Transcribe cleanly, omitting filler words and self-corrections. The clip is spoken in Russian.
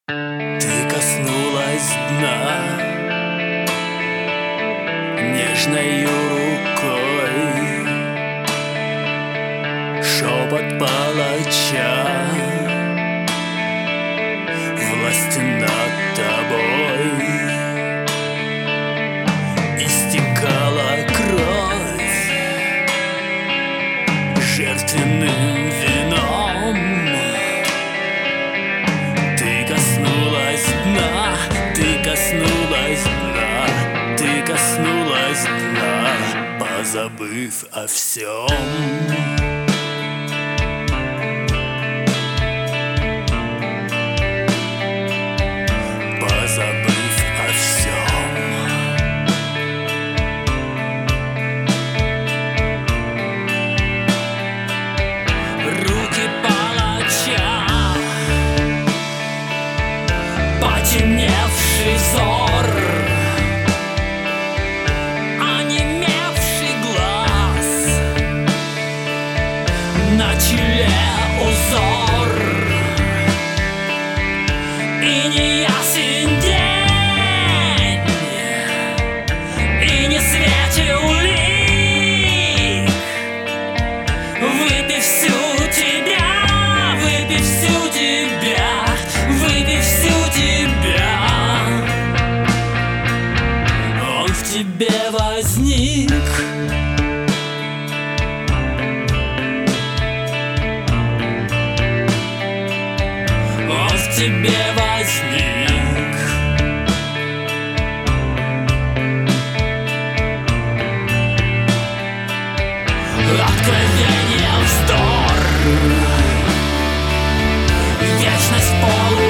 Ты коснулась дна нежною рукой, шепот палача власти над тобой. Истекала кровь жертвенным вином. Ты коснулась дна, ты коснулась дна, ты коснулась дна, позабыв о всем. Потемневший взор, онемевший глаз, на челе узор, и не ясен день, и не светил лик. Выпив всю тебя, выпив всю тебя, выпив всю тебя, он в тебе возник. Он в тебе возник. Откровение вздор, вечность полу.